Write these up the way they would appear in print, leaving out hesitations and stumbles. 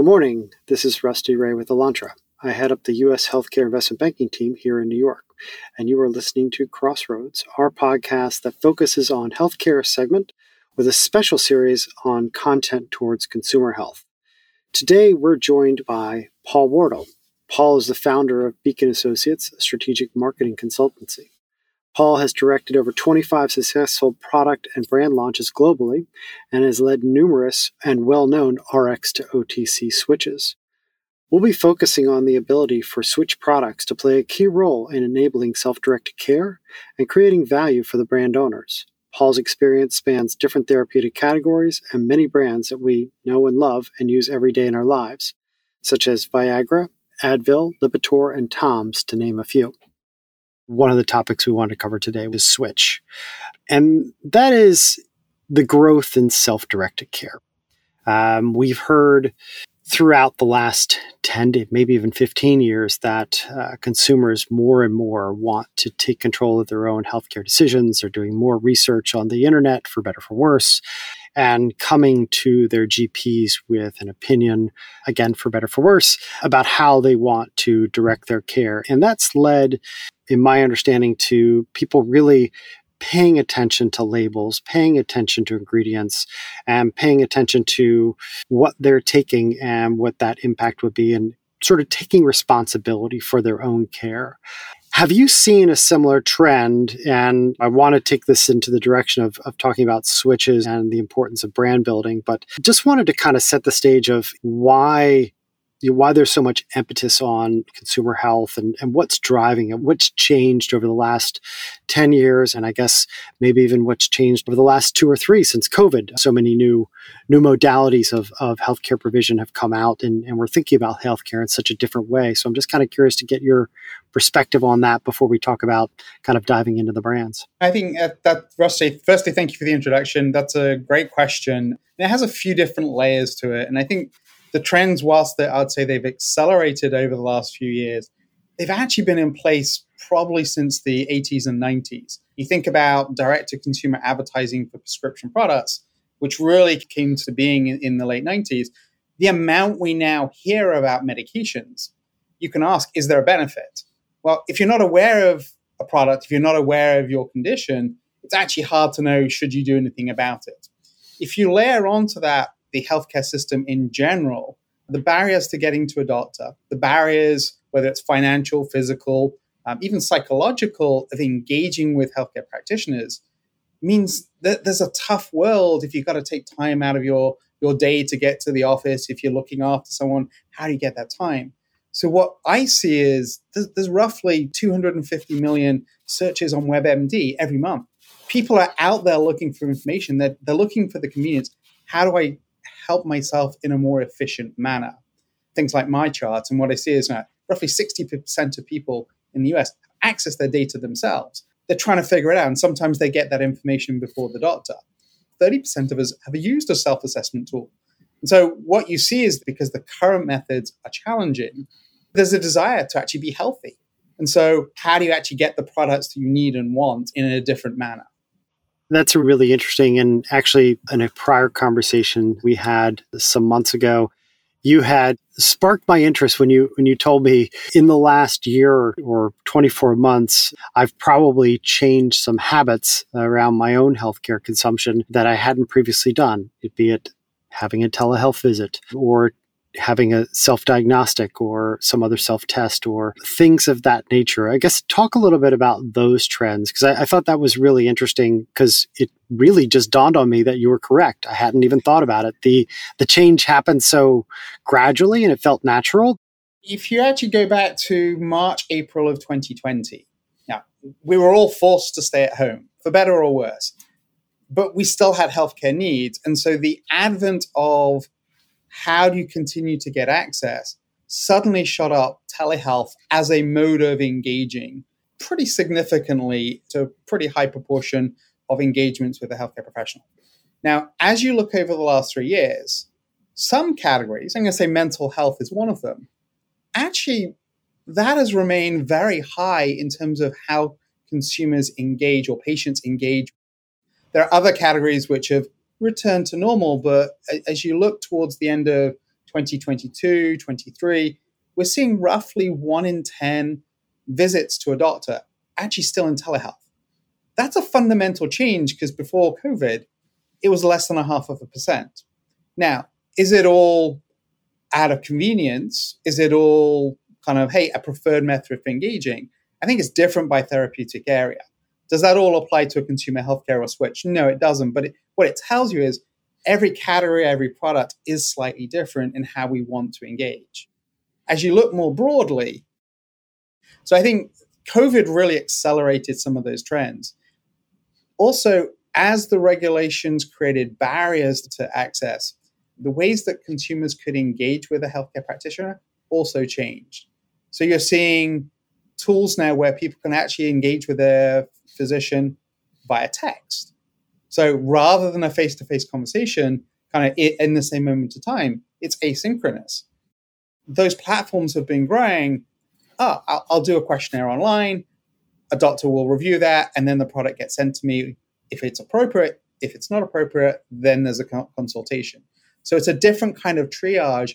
Good morning. This is Rusty Ray with Elantra. I head up the U.S. Healthcare Investment Banking team here in New York, and you are listening to Crossroads, our podcast that focuses on healthcare segment with a special series on content towards consumer health. Today, we're joined by Paul Wardle. Paul is the founder of Beacon Associates, a strategic marketing consultancy. Paul has directed over 25 successful product and brand launches globally and has led numerous and well-known RX to OTC switches. We'll be focusing on the ability for switch products to play a key role in enabling self-directed care and creating value for the brand owners. Paul's experience spans different therapeutic categories and many brands that we know and love and use every day in our lives, such as Viagra, Advil, Lipitor, and Tums, to name a few. One of the topics we wanted to cover today was switch, and that is the growth in self-directed care. We've heard throughout the last 10 to maybe even 15 years that consumers more and more want to take control of their own healthcare decisions. They're doing more research on the internet, for better or for worse, and coming to their GPs with an opinion, again, for better or for worse, about how they want to direct their care. And that's led, in my understanding, to people really paying attention to labels, paying attention to ingredients, and paying attention to what they're taking and what that impact would be, and sort of taking responsibility for their own care. Have you seen a similar trend? And I want to take this into the direction of talking about switches and the importance of brand building, but just wanted to kind of set the stage of why there's so much impetus on consumer health and what's driving it, what's changed over the last 10 years, and I guess maybe even what's changed over the last 2 or 3 since COVID. So many new modalities of healthcare provision have come out, and we're thinking about healthcare in such a different way. So I'm just kind of curious to get your perspective on that before we talk about kind of diving into the brands. I think that, Rusty, firstly, thank you for the introduction. That's a great question. It has a few different layers to it, and I think the trends, whilst I'd say they've accelerated over the last few years, they've actually been in place probably since the 80s and 90s. You think about direct-to-consumer advertising for prescription products, which really came to being in the late 90s. The amount we now hear about medications, you can ask, is there a benefit? Well, if you're not aware of a product, if you're not aware of your condition, it's actually hard to know, should you do anything about it? If you layer onto that the healthcare system in general, the barriers to getting to a doctor, the barriers, whether it's financial, physical, even psychological, of engaging with healthcare practitioners, means that there's a tough world if you've got to take time out of your day to get to the office. If you're looking after someone, how do you get that time? So what I see is there's roughly 250 million searches on WebMD every month. People are out there looking for information. They're looking for the convenience. How do I help myself in a more efficient manner? Things like my charts, and what I see is that roughly 60% of people in the US access their data themselves. They're trying to figure it out, and sometimes they get that information before the doctor. 30% of us have used a self-assessment tool. And so what you see is, because the current methods are challenging, there's a desire to actually be healthy. And so how do you actually get the products that you need and want in a different manner? That's really interesting. And actually, in a prior conversation we had some months ago, you had sparked my interest when you told me in the last year or 24 months, I've probably changed some habits around my own healthcare consumption that I hadn't previously done, be it having a telehealth visit or having a self-diagnostic or some other self-test or things of that nature. I guess talk a little bit about those trends, because I thought that was really interesting, because it really just dawned on me that you were correct. I hadn't even thought about it. The change happened so gradually and it felt natural. If you actually go back to March, April of 2020, now we were all forced to stay at home, for better or worse, but we still had healthcare needs. And so the advent of how do you continue to get access suddenly shot up telehealth as a mode of engaging pretty significantly to a pretty high proportion of engagements with a healthcare professional. Now, as you look over the last 3 years, some categories, I'm going to say mental health is one of them, actually that has remained very high in terms of how consumers engage or patients engage. There are other categories which have returned to normal, but as you look towards the end of 2022, 23, we're seeing roughly 1 in 10 visits to a doctor actually still in telehealth. That's a fundamental change because before COVID, it was less than 0.5%. Now, is it all out of convenience? Is it all kind of, hey, a preferred method of engaging? I think it's different by therapeutic area. Does that all apply to a consumer healthcare or switch? No, it doesn't. But what it tells you is every category, every product is slightly different in how we want to engage. As you look more broadly, so I think COVID really accelerated some of those trends. Also, as the regulations created barriers to access, the ways that consumers could engage with a healthcare practitioner also changed. So you're seeing tools now where people can actually engage with their physician via text. So rather than a face-to-face conversation, kind of in the same moment of time, it's asynchronous. Those platforms have been growing. I'll do a questionnaire online. A doctor will review that, and then the product gets sent to me if it's appropriate. If it's not appropriate, then there's a consultation. So it's a different kind of triage.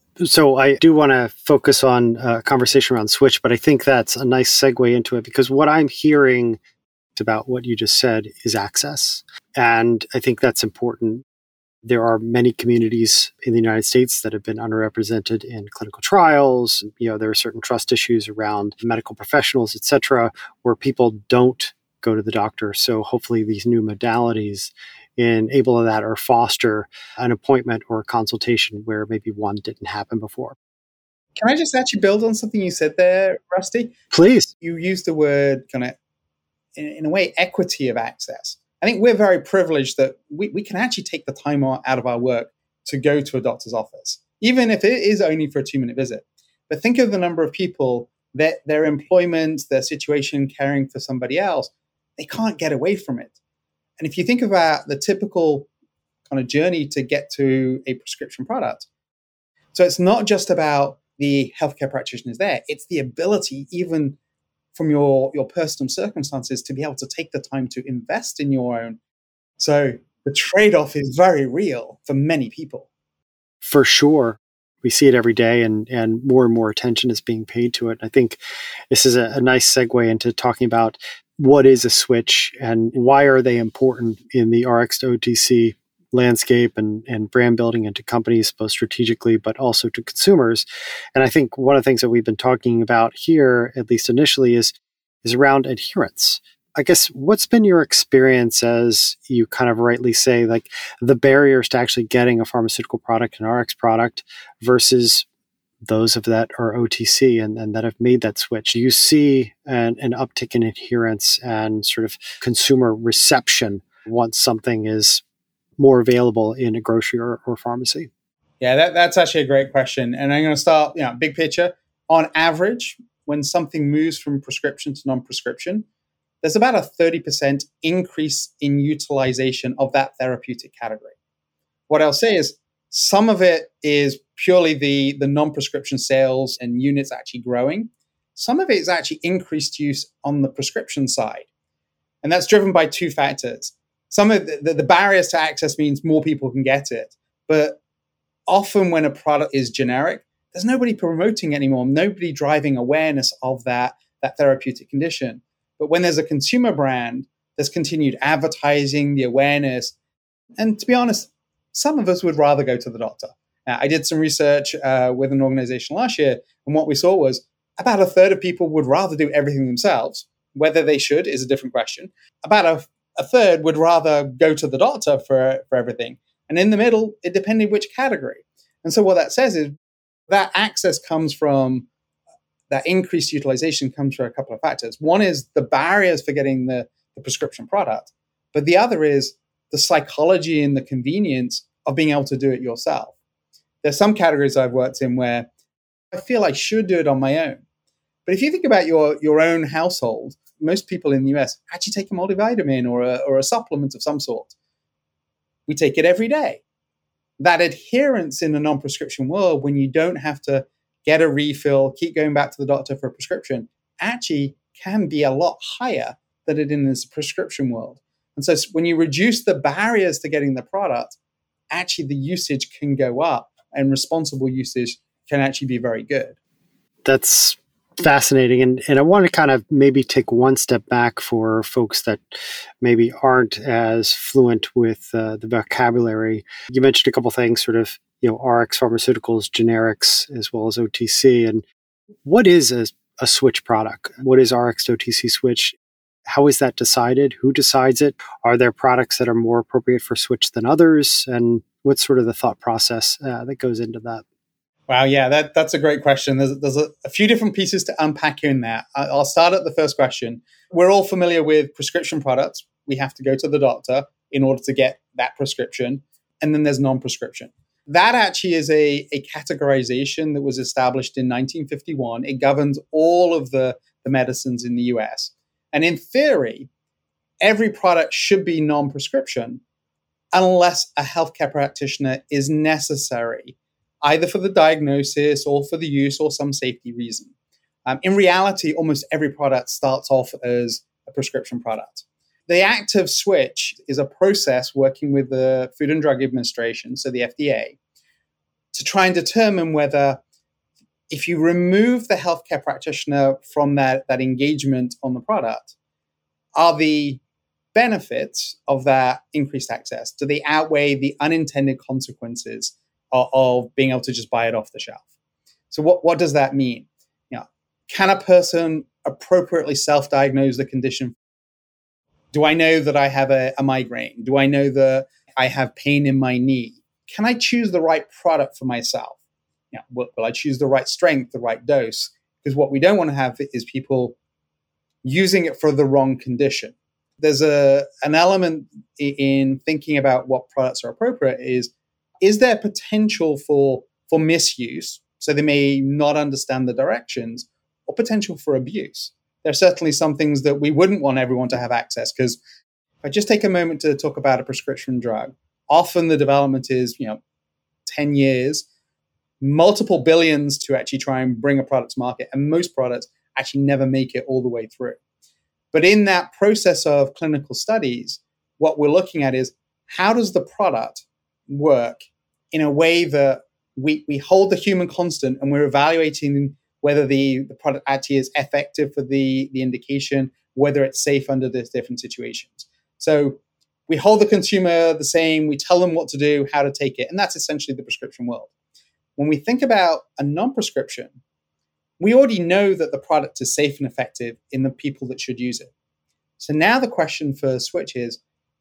So I do want to focus on a conversation around Switch, but I think that's a nice segue into it because what I'm hearing about what you just said is access. And I think that's important. There are many communities in the United States that have been underrepresented in clinical trials. There are certain trust issues around medical professionals, et cetera, where people don't go to the doctor. So hopefully these new modalities enable that or foster an appointment or a consultation where maybe one didn't happen before. Can I just actually build on something you said there, Rusty? Please. You used the word kind of, in a way, equity of access. I think we're very privileged that we can actually take the time out of our work to go to a doctor's office, even if it is only for a 2-minute visit. But think of the number of people that their employment, their situation caring for somebody else, they can't get away from it. And if you think about the typical kind of journey to get to a prescription product, so it's not just about the healthcare practitioners there, it's the ability, even from your personal circumstances, to be able to take the time to invest in your own. So the trade-off is very real for many people. For sure. We see it every day and more attention is being paid to it. I think this is a nice segue into talking about what is a switch and why are they important in the RX to OTC landscape and brand building into companies, both strategically, but also to consumers. And I think one of the things that we've been talking about here, at least initially, is around adherence. I guess what's been your experience as you kind of rightly say, like the barriers to actually getting a pharmaceutical product, an RX product versus those of that are OTC and that have made that switch? Do you see an uptick in adherence and sort of consumer reception once something is more available in a grocery or pharmacy? Yeah, that's actually a great question. And I'm going to start, big picture. On average, when something moves from prescription to non-prescription, there's about a 30% increase in utilization of that therapeutic category. What I'll say is some of it is purely the non-prescription sales and units actually growing. Some of it is actually increased use on the prescription side. And that's driven by 2 factors. Some of the barriers to access means more people can get it. But often when a product is generic, there's nobody promoting it anymore, nobody driving awareness of that therapeutic condition. But when there's a consumer brand, there's continued advertising, the awareness. And to be honest, some of us would rather go to the doctor. Now, I did some research with an organization last year, and what we saw was about a third of people would rather do everything themselves. Whether they should is a different question. About a third would rather go to the doctor for everything. And in the middle, it depended which category. And so what that says is that access comes from, that increased utilization comes from a couple of factors. One is the barriers for getting the prescription product, but the other is the psychology and the convenience of being able to do it yourself. There's some categories I've worked in where I feel I should do it on my own. But if you think about your own household, most people in the US actually take a multivitamin or a supplement of some sort. We take it every day. That adherence in the non-prescription world, when you don't have to get a refill, keep going back to the doctor for a prescription, actually can be a lot higher than it is in the prescription world. And so when you reduce the barriers to getting the product, actually the usage can go up. and responsible usage can actually be very good. That's fascinating. And I want to kind of maybe take one step back for folks that maybe aren't as fluent with the vocabulary. You mentioned a couple things, sort of, RX pharmaceuticals, generics, as well as OTC. And what is a switch product? What is RX to OTC switch? How is that decided? Who decides it? Are there products that are more appropriate for switch than others? And what's sort of the thought process that goes into that? Wow, yeah, that's a great question. There's a few different pieces to unpack in there. I'll start at the first question. We're all familiar with prescription products. We have to go to the doctor in order to get that prescription. And then there's non-prescription. That actually is a categorization that was established in 1951. It governs all of the medicines in the US. And in theory, every product should be non-prescription unless a healthcare practitioner is necessary, either for the diagnosis or for the use or some safety reason. In reality, almost every product starts off as a prescription product. The active switch is a process working with the Food and Drug Administration, so the FDA, to try and determine whether if you remove the healthcare practitioner from that engagement on the product, are the benefits of that increased access, do they outweigh the unintended consequences of being able to just buy it off the shelf? So what does that mean? Can a person appropriately self-diagnose the condition? Do I know that I have a migraine? Do I know that I have pain in my knee? Can I choose the right product for myself? Will I choose the right strength, the right dose? Because what we don't want to have is people using it for the wrong condition. There's an element in thinking about what products are appropriate is there potential for misuse? So they may not understand the directions, or potential for abuse. There are certainly some things that we wouldn't want everyone to have access, because if I just take a moment to talk about a prescription drug, often the development is 10 years, multiple billions to actually try and bring a product to market, and most products actually never make it all the way through. But in that process of clinical studies, what we're looking at is how does the product work in a way that we hold the human constant, and we're evaluating whether the product actually is effective for the indication, whether it's safe under these different situations. So we hold the consumer the same, we tell them what to do, how to take it, and that's essentially the prescription world. When we think about a non-prescription, we already know that the product is safe and effective in the people that should use it. So now the question for Switch is,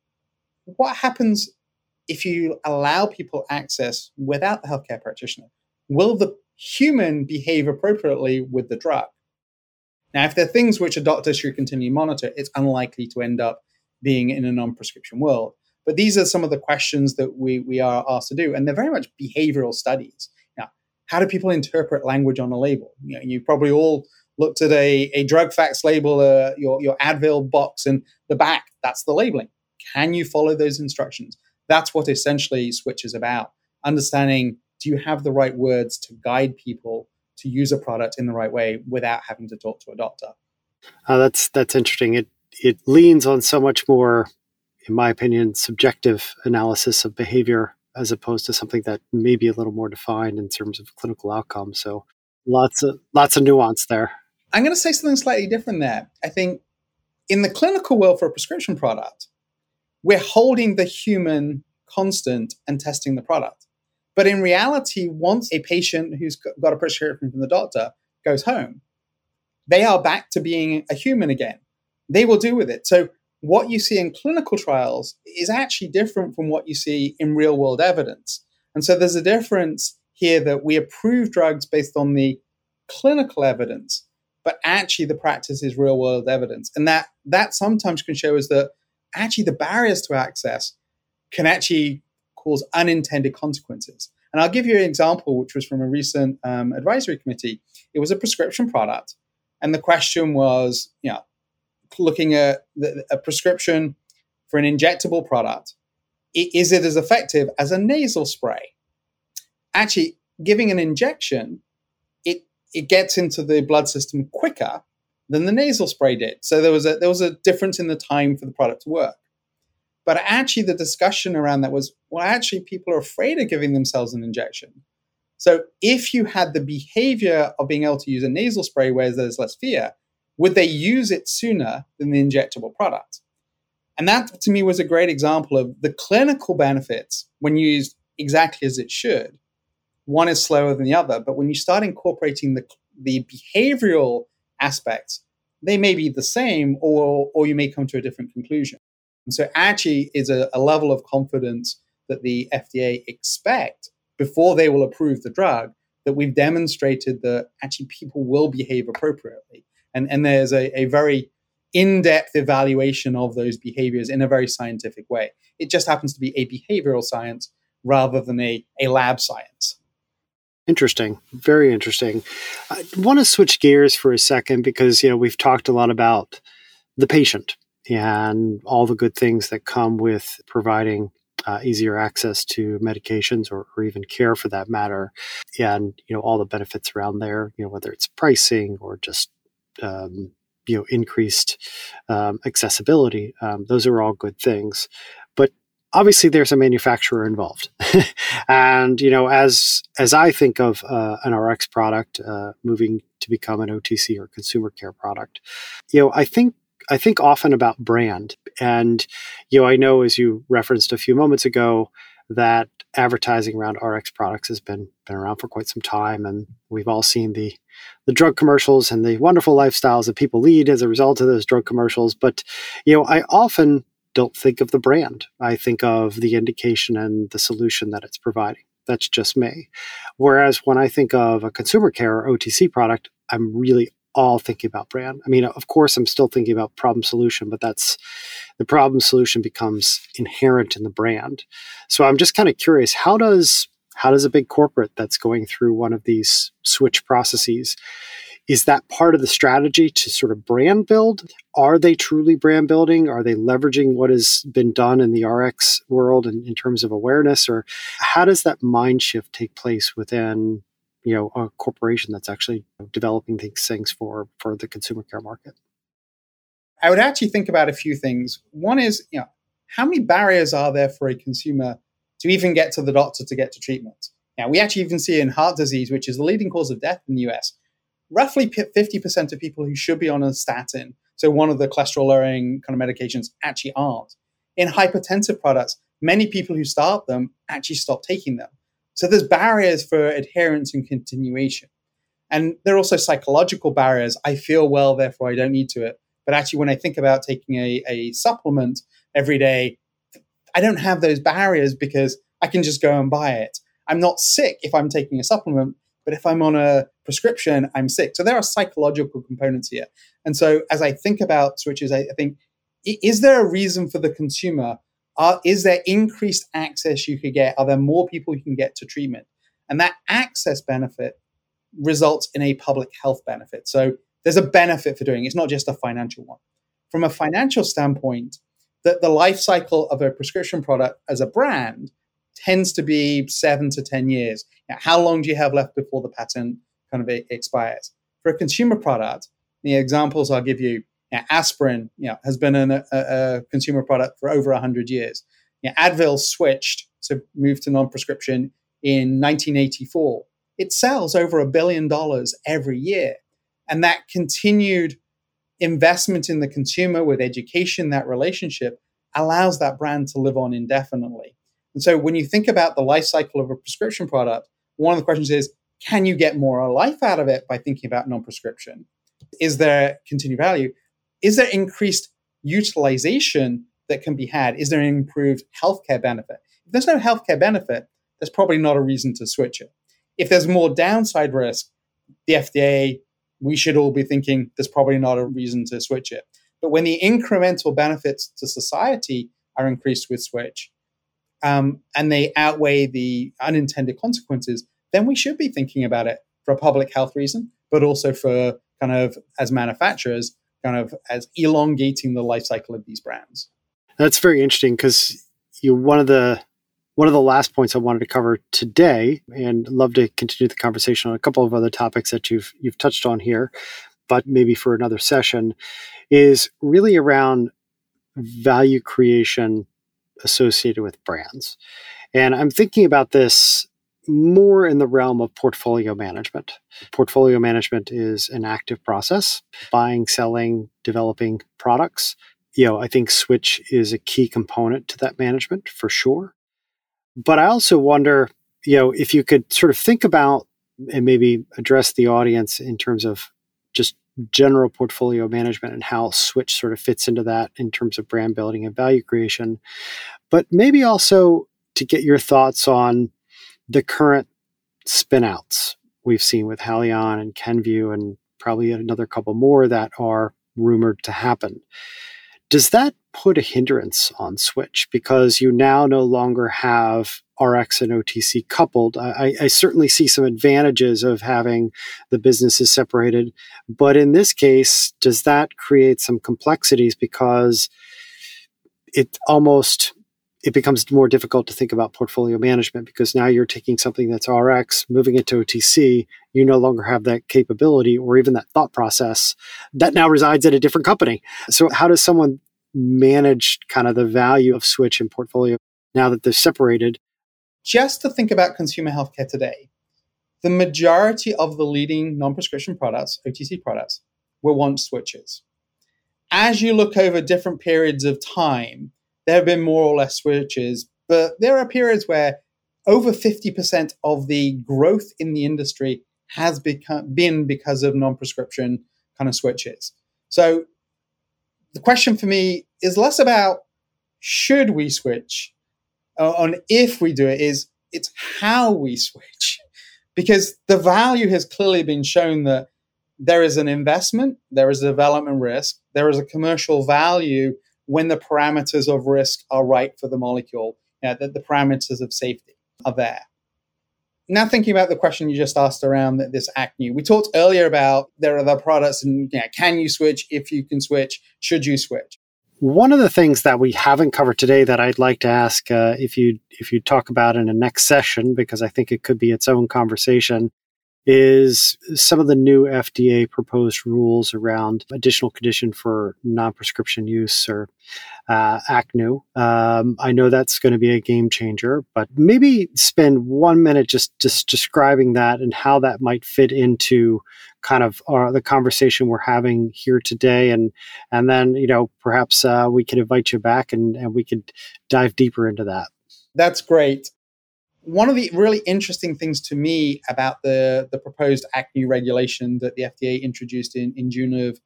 what happens if you allow people access without the healthcare practitioner? Will the human behave appropriately with the drug? Now, if there are things which a doctor should continue to monitor, it's unlikely to end up being in a non-prescription world. But these are some of the questions that we are asked to do, and they're very much behavioral studies. Now, how do people interpret language on a label? You probably all looked at a drug facts label, your Advil box, and the back, that's the labeling. Can you follow those instructions? That's what essentially Switch is about. Understanding, do you have the right words to guide people to use a product in the right way without having to talk to a doctor? That's interesting. It leans on so much more, in my opinion, subjective analysis of behavior as opposed to something that may be a little more defined in terms of clinical outcomes. So lots of nuance there. I'm going to say something slightly different there. I think in the clinical world for a prescription product, we're holding the human constant and testing the product. But in reality, once a patient who's got a prescription from the doctor goes home, they are back to being a human again. They will do with it. So what you see in clinical trials is actually different from what you see in real world evidence. And so there's a difference here that we approve drugs based on the clinical evidence, but actually the practice is real world evidence. And that sometimes can show us that actually the barriers to access can actually cause unintended consequences. And I'll give you an example, which was from a recent advisory committee. It was a prescription product. And the question was, looking at a prescription for an injectable product, is it as effective as a nasal spray? Actually, giving an injection, it gets into the blood system quicker than the nasal spray did. So there was a difference in the time for the product to work. But actually, the discussion around that was, well, actually, people are afraid of giving themselves an injection. So if you had the behavior of being able to use a nasal spray where there's less fear, would they use it sooner than the injectable product? And that, to me, was a great example of the clinical benefits when used exactly as it should. One is slower than the other, but when you start incorporating the behavioral aspects, they may be the same, or you may come to a different conclusion. And so actually is a level of confidence that the FDA expect before they will approve the drug, that we've demonstrated that actually people will behave appropriately. And there's a very in-depth evaluation of those behaviors in a very scientific way. It just happens to be a behavioral science rather than a lab science. Interesting. Very interesting. I want to switch gears for a second because, we've talked a lot about the patient and all the good things that come with providing easier access to medications or even care for that matter. And, all the benefits around there, whether it's pricing or just, increased accessibility. Those are all good things. But obviously there's a manufacturer involved. And, as I think of an RX product moving to become an OTC or consumer care product, I think often about brand. And, I know, as you referenced a few moments ago, that advertising around RX products has been around for quite some time. And we've all seen the drug commercials and the wonderful lifestyles that people lead as a result of those drug commercials. But, I often don't think of the brand. I think of the indication and the solution that it's providing. That's just me. Whereas when I think of a consumer care or OTC product, I'm really all thinking about brand. I mean, of course, I'm still thinking about problem solution, but the problem solution becomes inherent in the brand. So I'm just kind of curious, how does a big corporate that's going through one of these switch processes, is that part of the strategy to sort of brand build? Are they truly brand building? Are they leveraging what has been done in the RX world in terms of awareness? Or how does that mind shift take place within, a corporation that's actually developing these things for the consumer care market? I would actually think about a few things. One is, how many barriers are there for a consumer to even get to the doctor to get to treatment? Now, we actually even see in heart disease, which is the leading cause of death in the US, roughly 50% of people who should be on a statin, so one of the cholesterol-lowering kind of medications, actually aren't. In hypertensive products, many people who start them actually stop taking them. So there's barriers for adherence and continuation. And there are also psychological barriers. I feel well, therefore I don't need to it. But actually, when I think about taking a supplement every day, I don't have those barriers because I can just go and buy it. I'm not sick if I'm taking a supplement, but if I'm on a prescription, I'm sick. So there are psychological components here. And so as I think about switches, I think, is there a reason for the consumer? Is there increased access you could get? Are there more people who can get to treatment? And that access benefit results in a public health benefit. So there's a benefit for doing it. It's not just a financial one. From a financial standpoint, the life cycle of a prescription product as a brand tends to be 7 to 10 years. Now, how long do you have left before the patent kind of expires? For a consumer product, the examples I'll give you, aspirin has been a consumer product for over 100 years. Advil switched to move to non-prescription in 1984. It sells over $1 billion every year. And that continued investment in the consumer with education, that relationship, allows that brand to live on indefinitely. And so when you think about the life cycle of a prescription product, one of the questions is, can you get more life out of it by thinking about non-prescription? Is there continued value? Is there increased utilization that can be had? Is there an improved healthcare benefit? If there's no healthcare benefit, there's probably not a reason to switch it. If there's more downside risk, the FDA, we should all be thinking there's probably not a reason to switch it. But when the incremental benefits to society are increased with switch, and they outweigh the unintended consequences, then we should be thinking about it for a public health reason, but also for kind of as manufacturers, kind of as elongating the life cycle of these brands. That's very interesting because one of the last points I wanted to cover today, and love to continue the conversation on a couple of other topics that you've touched on here, but maybe for another session, is really around value creation associated with brands. And I'm thinking about this more in the realm of portfolio management. Portfolio management is an active process, buying, selling, developing products. I think Switch is a key component to that management for sure. But I also wonder, if you could sort of think about and maybe address the audience in terms of just general portfolio management and how Switch sort of fits into that in terms of brand building and value creation. But maybe also to get your thoughts on the current spin-outs we've seen with Haleon and Kenvue and probably another couple more that are rumored to happen. Does that put a hindrance on Switch because you now no longer have RX and OTC coupled? I certainly see some advantages of having the businesses separated, but in this case, does that create some complexities because it becomes more difficult to think about portfolio management because now you're taking something that's RX, moving it to OTC. You no longer have that capability or even that thought process that now resides at a different company. So how does someone manage kind of the value of Switch and portfolio now that they're separated? Just to think about consumer healthcare today, the majority of the leading non-prescription products, OTC products, were once switches. As you look over different periods of time, there have been more or less switches, but there are periods where over 50% of the growth in the industry has been because of non-prescription kind of switches. So the question for me is less about should we switch on if we do it, it's how we switch. Because the value has clearly been shown that there is an investment, there is a development risk, there is a commercial value when the parameters of risk are right for the molecule, that the parameters of safety are there. Now thinking about the question you just asked around this acne, we talked earlier about there are other products and can you switch? If you can switch, should you switch? One of the things that we haven't covered today that I'd like to ask if you talk about in a next session, because I think it could be its own conversation, is some of the new FDA proposed rules around additional condition for non-prescription use or ACNU. I know that's going to be a game changer, but maybe spend 1 minute just describing that and how that might fit into kind of the conversation we're having here today. And then, perhaps we could invite you back and we could dive deeper into that. That's great. One of the really interesting things to me about the proposed ACNU regulation that the FDA introduced in June of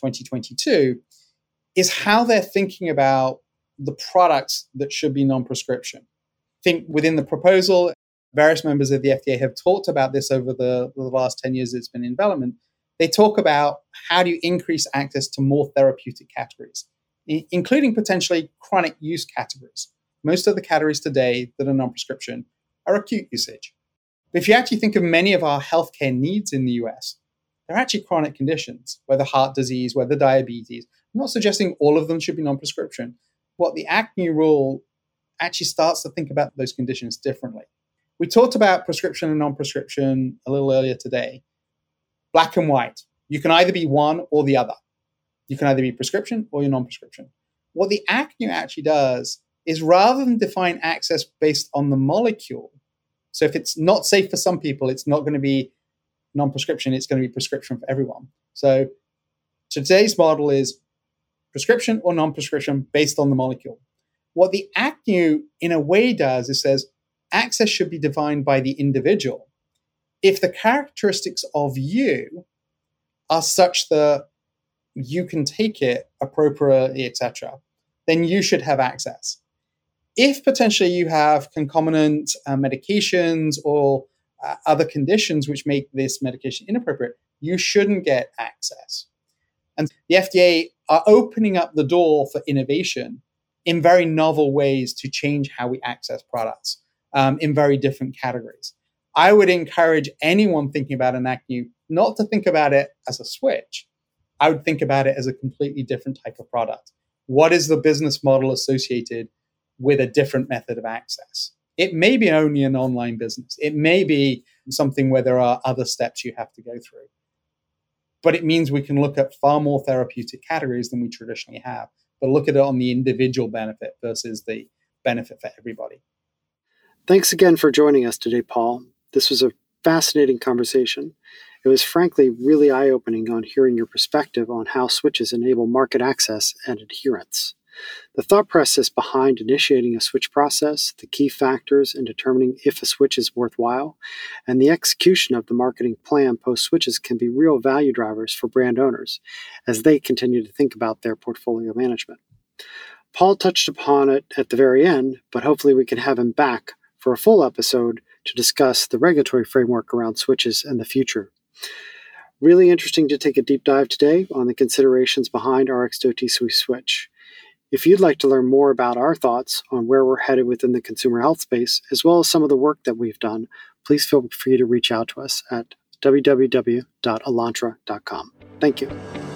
2022 is how they're thinking about the products that should be non-prescription. I think within the proposal, various members of the FDA have talked about this over the last 10 years it's been in development. They talk about how do you increase access to more therapeutic categories, including potentially chronic use categories. Most of the categories today that are non-prescription are acute usage. But if you actually think of many of our healthcare needs in the US, they're actually chronic conditions, whether heart disease, whether diabetes. I'm not suggesting all of them should be non-prescription. What the ACNU rule actually starts to think about those conditions differently. We talked about prescription and non-prescription a little earlier today. Black and white. You can either be one or the other. You can either be prescription or you're non-prescription. What the ACNU actually does is rather than define access based on the molecule, so if it's not safe for some people, it's not going to be non-prescription, it's going to be prescription for everyone. So today's model is prescription or non-prescription based on the molecule. What the ACNU in a way does is says access should be defined by the individual. If the characteristics of you are such that you can take it appropriately, etc., then you should have access. If potentially you have concomitant medications or other conditions which make this medication inappropriate, you shouldn't get access. And the FDA are opening up the door for innovation in very novel ways to change how we access products in very different categories. I would encourage anyone thinking about an ACNU not to think about it as a switch. I would think about it as a completely different type of product. What is the business model associated with a different method of access? It may be only an online business. It may be something where there are other steps you have to go through. But it means we can look at far more therapeutic categories than we traditionally have, but look at it on the individual benefit versus the benefit for everybody. Thanks again for joining us today, Paul. This was a fascinating conversation. It was frankly really eye-opening on hearing your perspective on how switches enable market access and adherence. The thought process behind initiating a switch process, the key factors in determining if a switch is worthwhile, and the execution of the marketing plan post-switches can be real value drivers for brand owners as they continue to think about their portfolio management. Paul touched upon it at the very end, but hopefully we can have him back for a full episode to discuss the regulatory framework around switches and the future. Really interesting to take a deep dive today on the considerations behind RxDOT switch. If you'd like to learn more about our thoughts on where we're headed within the consumer health space, as well as some of the work that we've done, please feel free to reach out to us at www.elantra.com. Thank you.